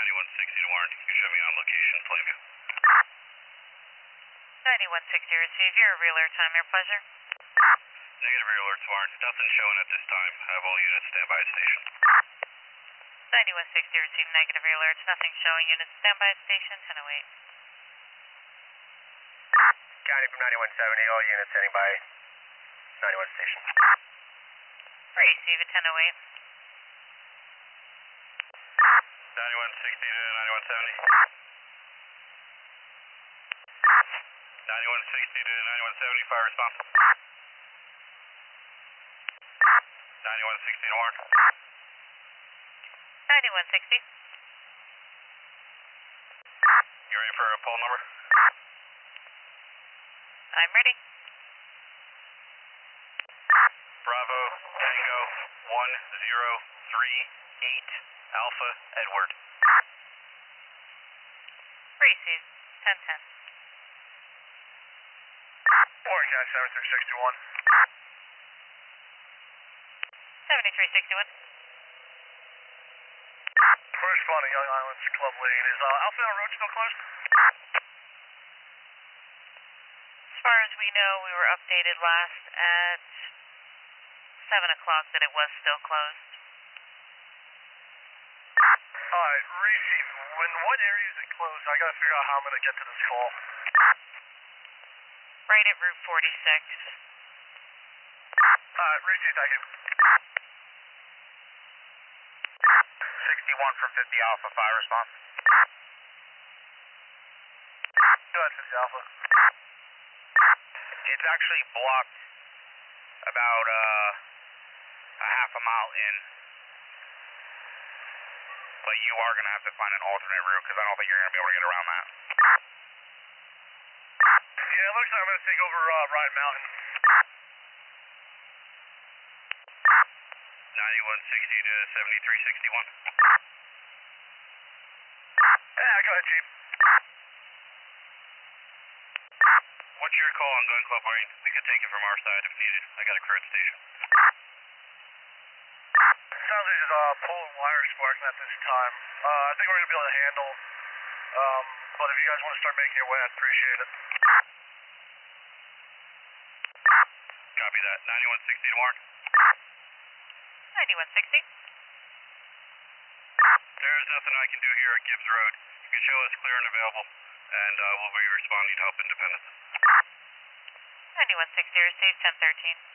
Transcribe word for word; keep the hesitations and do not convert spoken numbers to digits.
ninety-one sixty to Warren. You show me on location, Flameview. ninety-one sixty receive your rear alert time, your pleasure. Negative rear alerts, Warren. Nothing showing at this time. Have all units stand by at station. ninety-one sixty receive negative rear alerts. Nothing showing. Units stand by at station ten oh eight. County from ninety-one seventy, all units standing by ninety-one station. Receive at ten oh eight. ninety-one sixty to ninety-one seventy. ninety-one sixty to ninety-one seventy, fire response. ninety-one sixty to Warren. ninety-one sixty. You ready for a poll number? I'm ready. Bravo, Tango, one zero three eight, Alpha, Edward. Receive ten ten. Warren County seventy-three sixty-one. seventy-three sixty-one. Corresponding Young Islands Club Lane. Is uh, Alpha Road still closed? As far as we know, we were updated last at seven o'clock that it was still closed. Alright, receive. When what area is it closed? I gotta figure out how I'm gonna get to this call. Right at Route forty-six. Alright, receive, thank you. sixty-one from fifty Alpha, fire response. Go ahead, fifty Alpha. It's actually blocked about uh, a half a mile in. But you are going to have to find an alternate route because I don't think you're going to be able to get around that. Yeah, it looks like I'm going to take over uh, Ryan Mountain. ninety-one sixty to seventy-three sixty-one. Yeah, go ahead, Chief. What's your call on Gun Club Lane? We could take it from our side if needed. I got a crew at the station. Sounds like there's a uh, pole and wire sparking at this time. Uh, I think we're going to be able to handle, um, but if you guys want to start making your way, I'd appreciate it. Copy that. ninety-one sixty to Warren. ninety-one sixty. There's nothing I can do here at Gibbs Road. You can show us clear and available, and uh, we'll be responding to help Independence. ninety-one sixty receive ten thirteen.